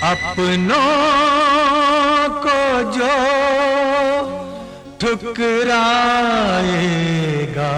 अपनों को जो ठुकराएगा,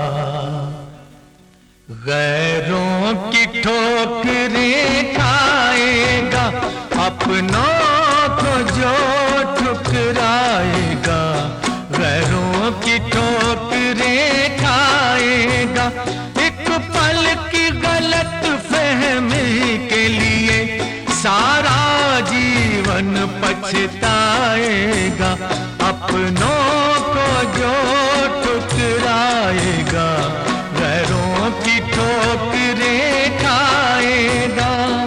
गैरों की ठोकरें खाएगा। अपनों को जो ठुकराएगा, गैरों की ठोकरें खाएगा। एक पल की गलत फहमी के लिए सारा जीवन पछताएगा। अपनों को जो ठुकराएगा, गैरों की ठोकरें खाएगा।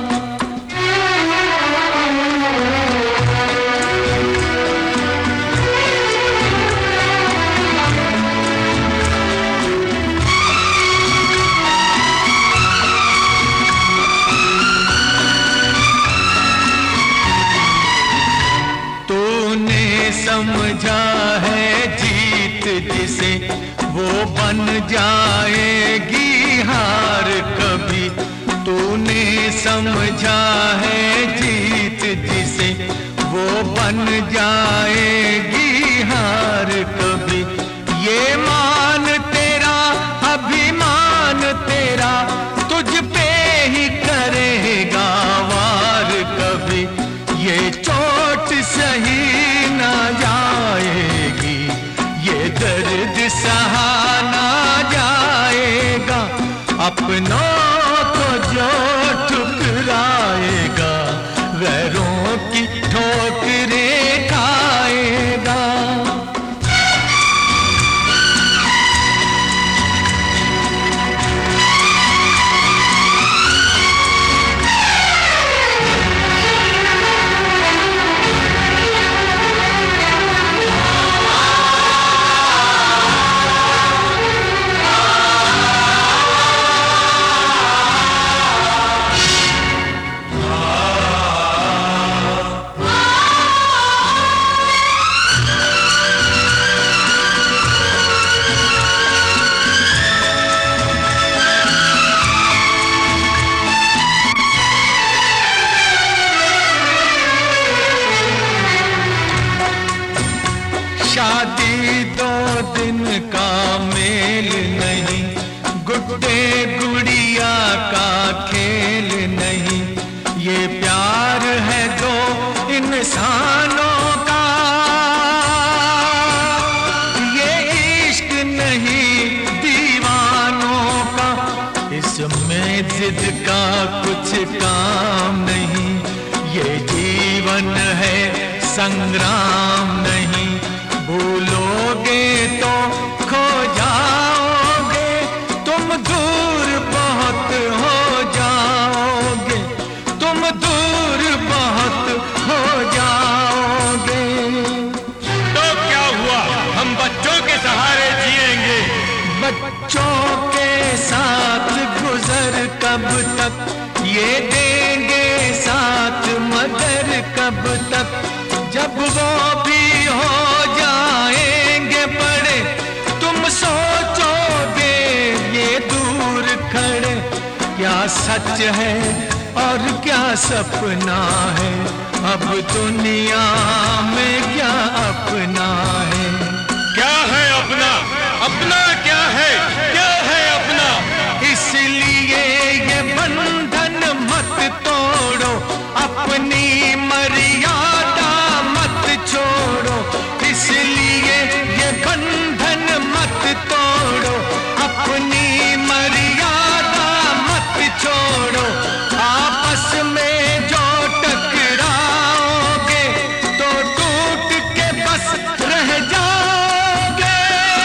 समझा है जीत जिसे, वो बन जाएगी हार कभी। तूने समझा है जीत जिसे, वो बन जाएगी हार कभी। ये मान तेरा अभिमान तेरा, तुझ पे ही करेगा वार कभी। ये चोट सही ना जाएगी, ये दर्द सहा ना जाएगा। अपनों को जो ठुकराएगा, गैरों की ठोकरें खाएगा। शादी 2 दिन का मेल नहीं, गुड्डे गुड़िया का खेल नहीं। ये प्यार है 2 इंसानों का, ये इश्क नहीं दीवानों का। इसमें जिद का कुछ काम नहीं, ये जीवन है संग्राम नहीं। भूलोगे तो खो जाओगे, तुम दूर बहुत हो जाओगे, तुम दूर बहुत हो जाओगे। तो क्या हुआ, हम बच्चों के सहारे जिएंगे। बच्चों के साथ गुजर कब तक, ये देंगे साथ मगर कब तक। जब वो भी हो जाएंगे बड़े, तुम सोचोगे ये दूर खड़े। क्या सच है और क्या सपना है, अब दुनिया में क्या अपना है। क्या है अपना, अपना क्या है, क्या है अपना। इसलिए ये बंधन मत तोड़ो, अपनी मर्यादा मत छोड़ो। इसलिए ये बंधन मत तोड़ो, अपनी मर्यादा मत छोड़ो। आपस में जो टकराओगे, तो टूट के बस रह जाओगे,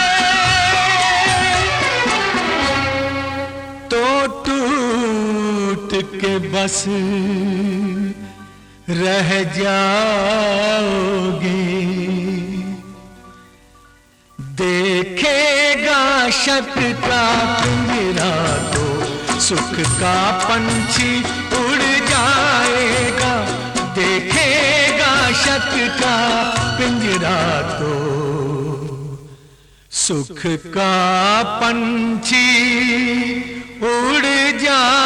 तो टूट के बस रह जाओगे। देखेगा शक का पिंजरा तो सुख का पंछी उड़ जाएगा। देखेगा शक का पिंजरा तो सुख का पंछी उड़ जा